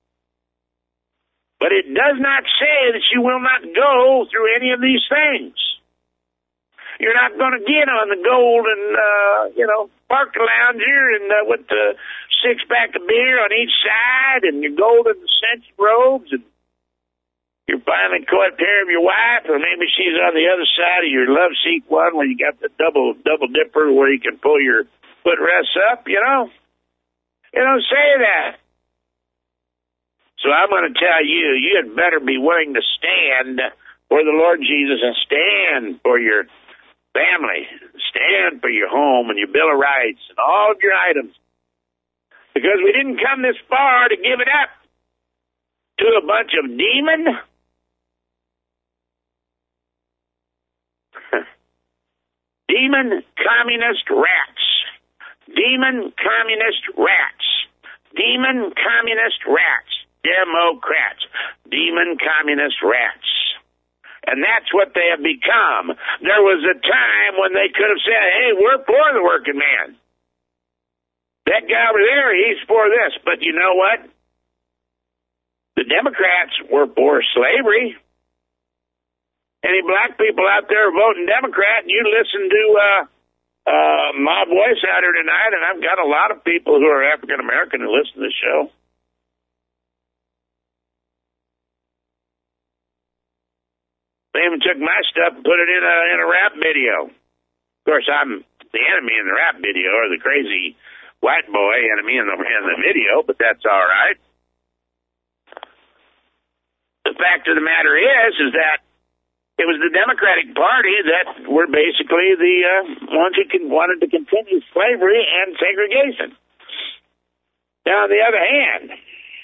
But it does not say that you will not go through any of these things. You're not going to get on the golden, uh, you know, park lounger and uh, with the six-pack of beer on each side and your golden cinch robes, and you're finally caught care of your wife, or maybe she's on the other side of your love seat one where you got the double double dipper where you can pull your footrests up, you know. It don't say that. So I'm going to tell you, you had better be willing to stand for the Lord Jesus and stand for your family, stand for your home and your Bill of Rights and all of your items. Because we didn't come this far to give it up to a bunch of demon, demon communist rats, demon communist rats, demon communist rats, Democrats, demon communist rats. And that's what they have become. There was a time when they could have said, hey, we're for the working man. That guy over there, he's for this. But you know what? The Democrats were for slavery. Any black people out there voting Democrat, and you listen to uh, uh, my voice out here tonight, and I've got a lot of people who are African-American who listen to the show. They even took my stuff and put it in a in a rap video. Of course, I'm the enemy in the rap video, or the crazy white boy enemy in the in the video, but that's all right. The fact of the matter is, is that it was the Democratic Party that were basically the uh, ones who can, wanted to continue slavery and segregation. Now, on the other hand,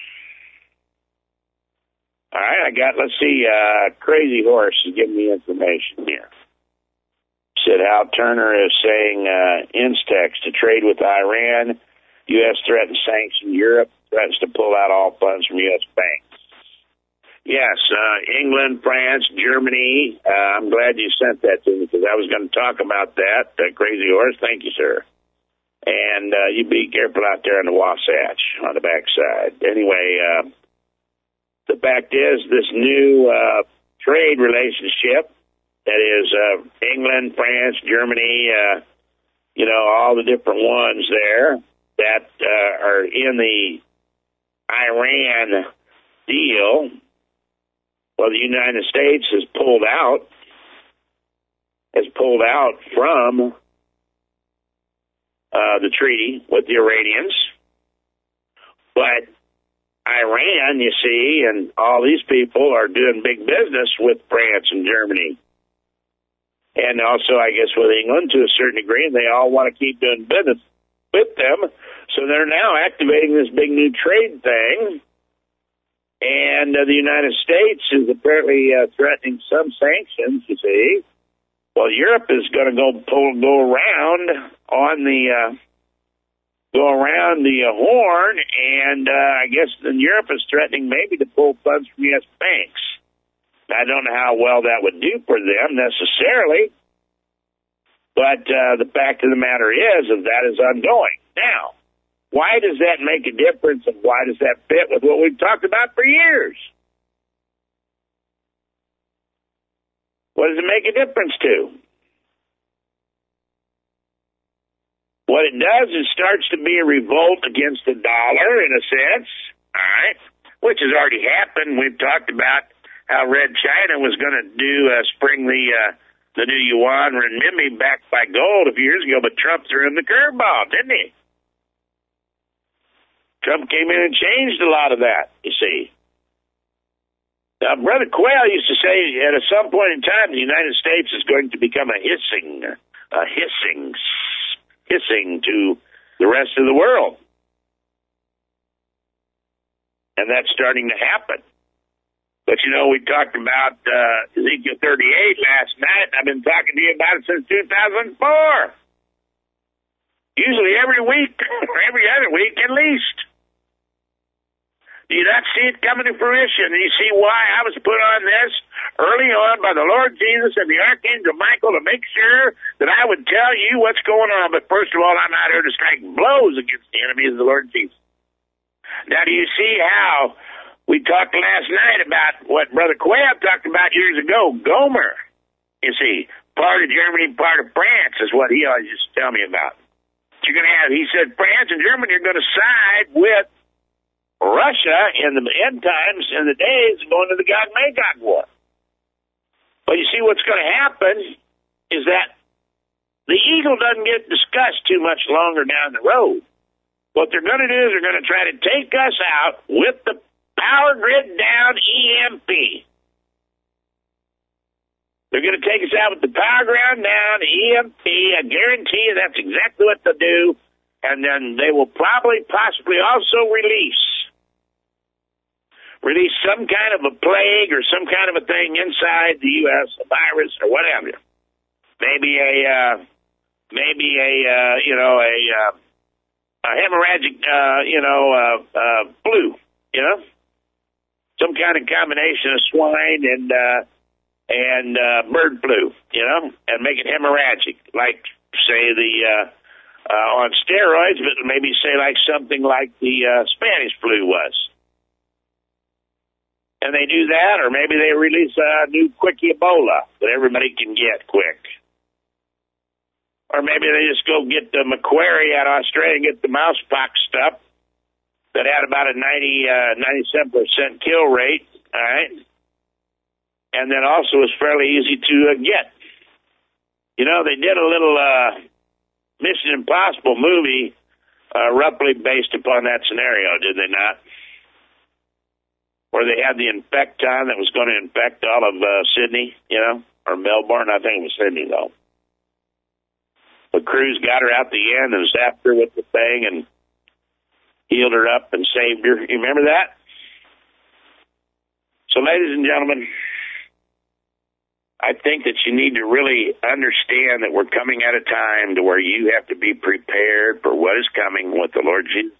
all right, I got, let's see, uh, Crazy Horse is giving me information here. Said Hal Turner is saying uh, Instex to trade with Iran. U S threatens sanction. Europe threatens to pull out all funds from U S banks. Yes, uh, England, France, Germany. Uh, I'm glad you sent that to me because I was going to talk about that. Uh, Crazy Horse, thank you, sir. And uh, you be careful out there on the Wasatch on the backside. Anyway, uh, the fact is, this new uh, trade relationship, that is uh, England, France, Germany, uh, you know, all the different ones there that uh, are in the Iran deal, well, the United States has pulled out, has pulled out from uh, the treaty with the Iranians, but Iran, you see, and all these people are doing big business with France and Germany. And also, I guess, with England to a certain degree, and they all want to keep doing business with them. So they're now activating this big new trade thing. And uh, the United States is apparently uh, threatening some sanctions, you see. Well, Europe is going to go pull, go around on the... Uh, go around the uh, horn, and uh, I guess then Europe is threatening maybe to pull funds from U S banks. I don't know how well that would do for them necessarily, but uh, the fact of the matter is, is that is ongoing. Now, why does that make a difference, and why does that fit with what we've talked about for years? What does it make a difference to? What it does is starts to be a revolt against the dollar, in a sense, all right, which has already happened. We've talked about how Red China was going to do uh, spring the uh, the new yuan renminbi backed by gold a few years ago, but Trump threw him the curveball, didn't he? Trump came in and changed a lot of that, you see. Now, Brother Quayle used to say that at some point in time, the United States is going to become a hissing, a hissing hissing to the rest of the world. And that's starting to happen. But, you know, we talked about uh, Ezekiel thirty-eight last night. I've been talking to you about it since two thousand four. Usually every week, or every other week at least. Do you not see it coming to fruition? And you see why I was put on this early on by the Lord Jesus and the Archangel Michael to make sure that I would tell you what's going on. But first of all, I'm out here to strike blows against the enemies of the Lord Jesus. Now, do you see how we talked last night about what Brother Quayle talked about years ago, Gomer? You see, part of Germany, part of France is what he always used to tell me about. You're going to have, he said, France and Germany are going to side with Russia in the end times, in the days going to the Gog-Magog war. But you see, what's going to happen is that the eagle doesn't get discussed too much longer down the road. What they're going to do is they're going to try to take us out with the power grid down E M P. They're going to take us out with the power grid down E M P. I guarantee you that's exactly what they'll do. And then they will probably, possibly also release, release some kind of a plague or some kind of a thing inside the U S, a virus or whatever. Maybe a, uh, maybe a, uh, you know, a, uh, a hemorrhagic, uh, you know, uh, uh, flu, you know, some kind of combination of swine and, uh, and, uh, bird flu, you know, and make it hemorrhagic, like, say, the, uh, uh, on steroids, but maybe say like something like the, uh, Spanish flu was. And they do that, or maybe they release a new quick Ebola that everybody can get quick. Or maybe they just go get the Macquarie out of Australia and get the mousepox stuff that had about a ninety, uh, ninety-seven percent kill rate, all right? And then also was fairly easy to uh, get. You know, they did a little uh, Mission Impossible movie uh, roughly based upon that scenario, did they not? Where they had the infecton that was going to infect all of uh, Sydney, you know, or Melbourne. I think it was Sydney, though. The crews got her out the end and zapped her with the thing and healed her up and saved her. You remember that? So, ladies and gentlemen, I think that you need to really understand that we're coming at a time to where you have to be prepared for what is coming with the Lord Jesus.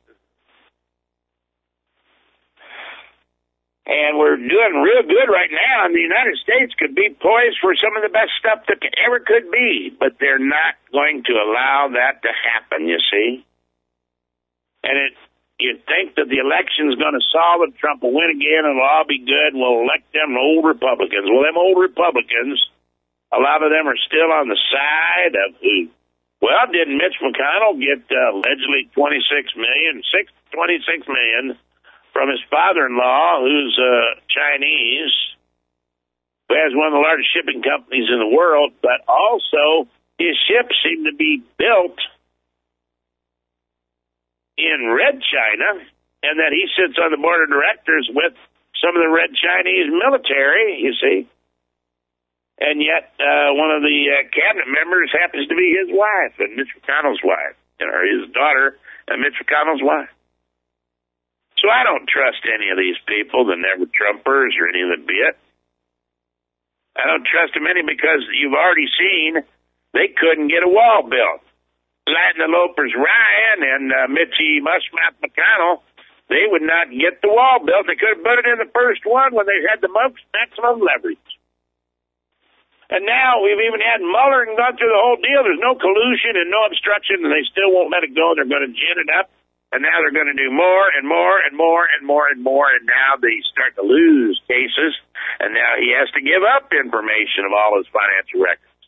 And we're doing real good right now, and the United States could be poised for some of the best stuff that ever could be, but they're not going to allow that to happen, you see. And it, you'd think that the election's going to solve it, Trump will win again, and it'll all be good, and we'll elect them old Republicans. Well, them old Republicans, a lot of them are still on the side of who? Well, didn't Mitch McConnell get uh, allegedly twenty-six million, six, twenty-six million from his father-in-law, who's uh, Chinese, who has one of the largest shipping companies in the world, but also his ships seem to be built in Red China, and that he sits on the board of directors with some of the Red Chinese military, you see. And yet uh, one of the uh, cabinet members happens to be his wife, and Mitch McConnell's wife, or his daughter, and Mitch McConnell's wife. So I don't trust any of these people, the never Trumpers or any of the bit. I don't trust them any because you've already seen they couldn't get a wall built. Latin Lopers Ryan and uh, Mitchie Mushmouth McConnell, they would not get the wall built. They could have put it in the first one when they had the most maximum leverage. And now we've even had Mueller and gone through the whole deal. There's no collusion and no obstruction, and they still won't let it go. They're going to gin it up. And now they're going to do more and more and more and more and more, and now they start to lose cases, and now he has to give up information of all his financial records.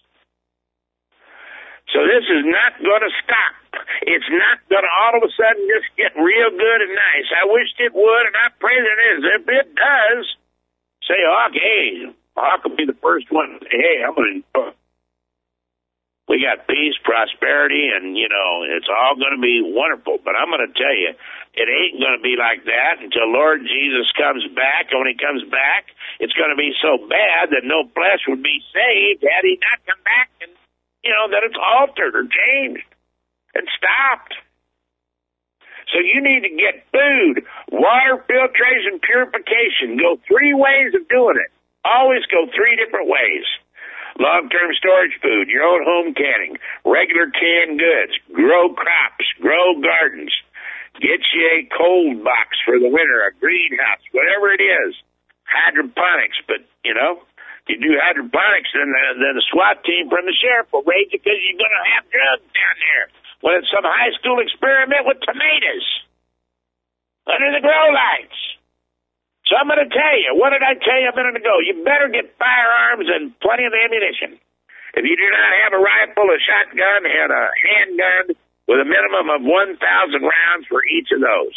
So this is not going to stop. It's not going to all of a sudden just get real good and nice. I wished it would, and I pray that it is. If it does, say, Hawk, hey, Hawk will be the first one. Hey, I'm going to... We got peace, prosperity, and, you know, it's all going to be wonderful. But I'm going to tell you, it ain't going to be like that until Lord Jesus comes back. And when he comes back, it's going to be so bad that no flesh would be saved had he not come back and, you know, that it's altered or changed and stopped. So you need to get food, water filtration, purification. Go three ways of doing it. Always go three different ways. Long-term storage food, your own home canning, regular canned goods, grow crops, grow gardens, get you a cold box for the winter, a greenhouse, whatever it is, hydroponics. But, you know, you do hydroponics, then the, then the SWAT team from the sheriff will raid you because you're going to have drugs down there. Well, it's some high school experiment with tomatoes. under the grow lights. So I'm going to tell you, what did I tell you a minute ago? You better get firearms and plenty of ammunition. If you do not have a rifle, a shotgun, and a handgun with a minimum of one thousand rounds for each of those,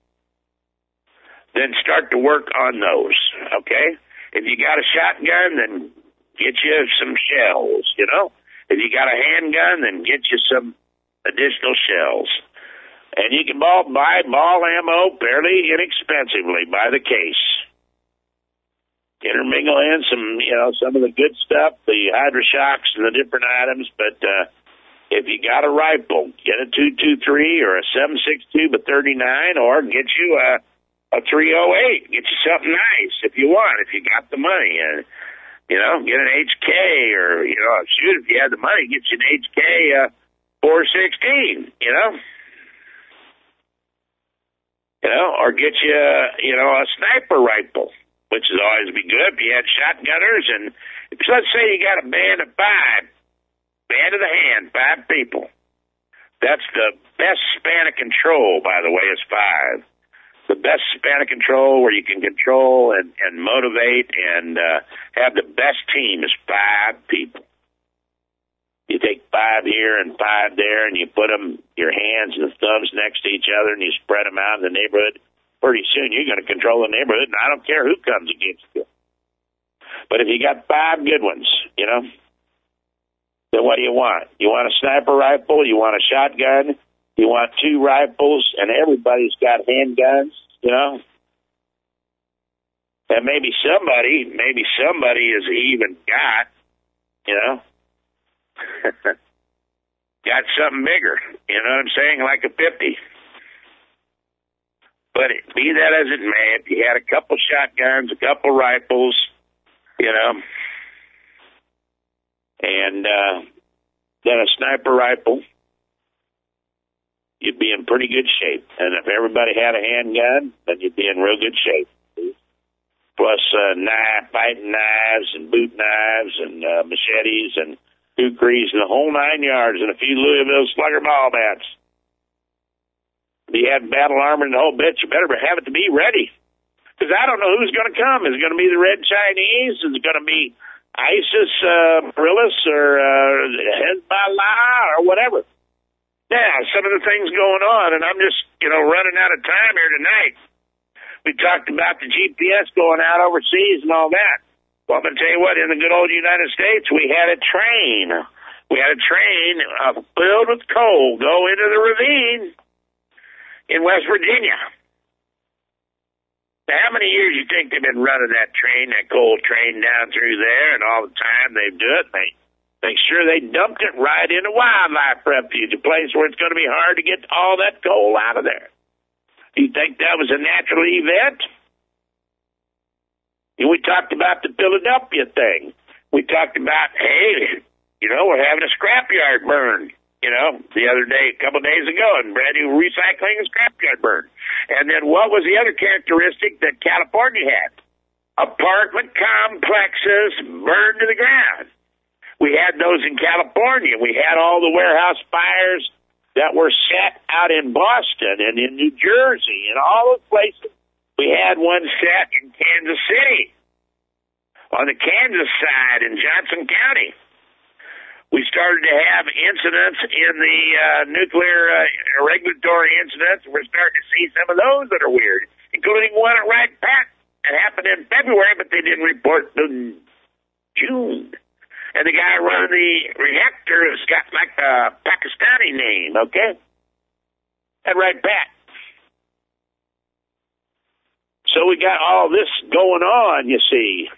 then start to work on those, okay? If you got a shotgun, then get you some shells, you know? If you got a handgun, then get you some additional shells. And you can ball, buy ball ammo fairly inexpensively by the case. Intermingle in some, you know, some of the good stuff, the hydroshocks and the different items. But uh, if you got a rifle, get a two twenty-three or a seven six two by thirty-nine, or get you a, a three oh eight. Get you something nice if you want, if you got the money. And, you know, get an H K, or, you know, shoot, if you have the money, get you an H K uh, four sixteen, you know. You know, or get you, you know, a sniper rifle, which would always be good if you had shotgunners. And if, let's say you got a band of five, band of the hand, five people. That's the best span of control, by the way, is five. The best span of control where you can control and, and motivate and uh, have the best team is five people. You take five here and five there, and you put them, your hands and the thumbs next to each other, and you spread them out in the neighborhood. Pretty soon, you're going to control the neighborhood, and I don't care who comes against you. But if you got five good ones, you know, then what do you want? You want a sniper rifle? You want a shotgun? You want two rifles? And everybody's got handguns, you know? And maybe somebody, maybe somebody has even got, you know, got something bigger, you know what I'm saying, like a fifty. But it, be that as it may, if you had a couple shotguns, a couple rifles, you know, and uh, then a sniper rifle, you'd be in pretty good shape. And if everybody had a handgun, then you'd be in real good shape. Plus uh, knife, fighting knives and boot knives and uh, machetes and kukris and the whole nine yards and a few Louisville Slugger ball bats. If you had battle armor and the whole bit, you better have it to be ready. Because I don't know who's going to come. Is it going to be the Red Chinese? Is it going to be ISIS, uh, Marillis, or uh, Hezbollah, or whatever? Now, some of the things going on, and I'm just, you know, running out of time here tonight. We talked about the G P S going out overseas and all that. Well, I'm going to tell you what, in the good old United States, we had a train. We had a train uh, filled with coal go into the ravine in West Virginia. Now, how many years do you think they've been running that train, that coal train down through there, and all the time they do it, they make sure they dumped it right into wildlife refuge, a place where it's going to be hard to get all that coal out of there. Do you think that was a natural event? And we talked about the Philadelphia thing. We talked about, hey, you know, we're having a scrapyard burn, you know, the other day, a couple of days ago, and brand new recycling and scrapyard burn. And then what was the other characteristic that California had? Apartment complexes burned to the ground. We had those in California. We had all the warehouse fires that were set out in Boston and in New Jersey and all those places. We had one set in Kansas City, on the Kansas side in Johnson County. We started to have incidents in the uh, nuclear uh, regulatory incidents. We're starting to see some of those that are weird, including one at Wright Pat that happened in February, but they didn't report in June. And the guy running the reactor has got like a Pakistani name, okay? At Wright Pat. So we got all this going on, you see.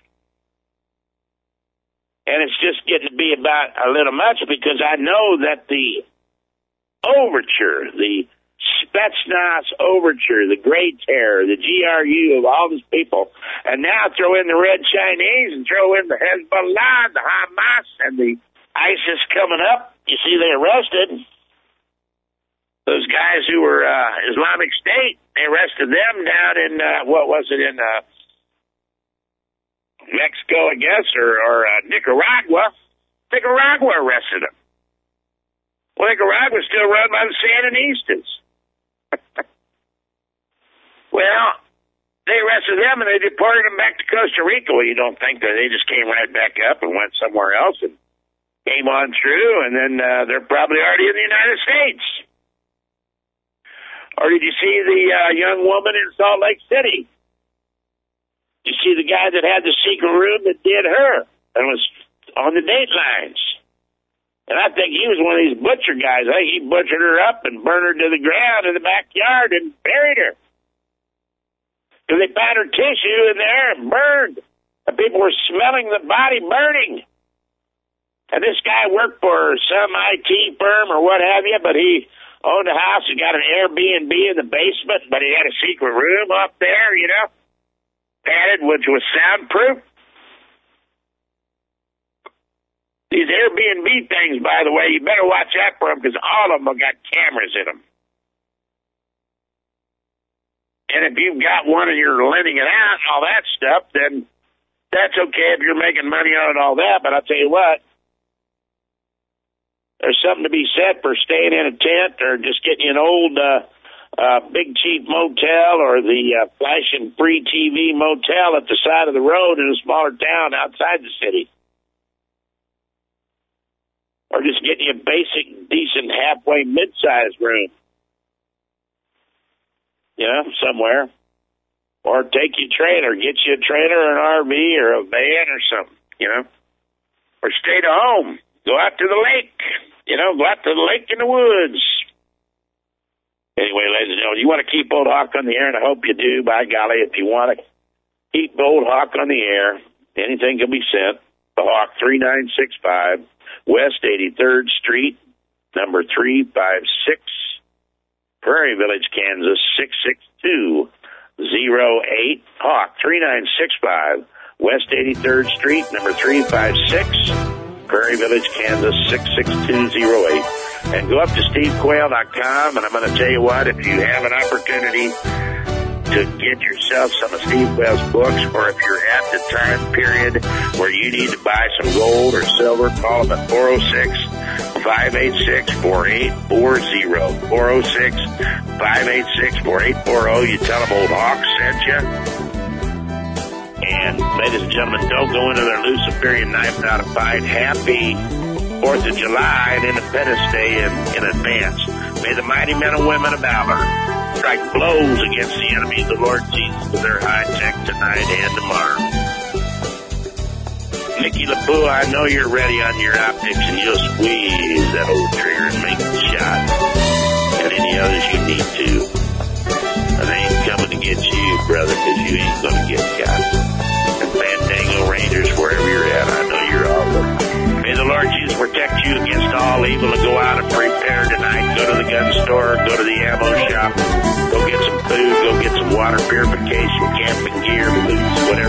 And it's just getting to be about a little much because I know that the overture, the Spetsnaz overture, the Great Terror, the G R U of all these people, and now throw in the Red Chinese and throw in the Hezbollah, the Hamas, and the ISIS coming up. You see, they arrested those guys who were uh, Islamic State. They arrested them down in, uh, what was it, in uh, Mexico, I guess, or, or uh, Nicaragua. Nicaragua arrested them. Well, Nicaragua's still run by the Sandinistas. Well, they arrested them and they deported them back to Costa Rica. Well, you don't think that they just came right back up and went somewhere else and came on through, and then uh, they're probably already in the United States. Or did you see the uh, young woman in Salt Lake City? Did you see the guy that had the secret room that did her and was on the datelines? And I think he was one of these butcher guys. I think he butchered her up and burned her to the ground in the backyard and buried her. Because they found her tissue in there and burned. And people were smelling the body burning. And this guy worked for some I T firm or what have you, but he owned a house and got an Airbnb in the basement, but he had a secret room up there, you know, padded, which was soundproof. These Airbnb things, by the way, you better watch out for them because all of them have got cameras in them. And if you've got one and you're lending it out and all that stuff, then that's okay if you're making money on it and all that. But I'll tell you what, there's something to be said for staying in a tent or just getting an old uh, uh, big cheap motel or the uh, flashing free T V motel at the side of the road in a smaller town outside the city. Or just getting you a basic, decent, halfway mid-sized room. You know, somewhere. Or take your trailer, get you a trailer or an R V or a van or something, you know. Or stay to home. Go out to the lake. You know, go out to the lake in the woods. Anyway, ladies and gentlemen, you want to keep Old Hawk on the air, and I hope you do. By golly, if you want to keep Old Hawk on the air, anything can be sent. The Hawk three nine six five, West eighty-third Street, number three five six. Prairie Village, Kansas, six six two zero eight. Hawk, three nine six five, West eighty-third Street, number three five six. Prairie Village, Kansas, six six two zero eight. And go up to steve quayle dot com, and I'm going to tell you what, if you have an opportunity to get yourself some of Steve Quayle's books, or if you're at the time period where you need to buy some gold or silver, call them at four oh six, five eight six, four eight four zero. four oh six, five eight six, four eight four zero. You tell them Old Hawk sent you. And, ladies and gentlemen, don't go into their Luciferian knife without a fight. Happy fourth of July and Independence Day in, in advance. May the mighty men and women of valor strike blows against the enemies of the Lord Jesus with their high tech tonight and tomorrow. Mickey LaPoo, I know you're ready on your optics, and you'll squeeze that old trigger and make the shot. And any others you need to. And they ain't coming to get you, brother, because you ain't going to get got. And Fandango Rangers, wherever you're at, I know you're all over. May the Lord Jesus protect you against all evil, and go out and prepare tonight. Go to the gun store, go to the ammo shop, go get some food, go get some water purification, camping gear, boots, whatever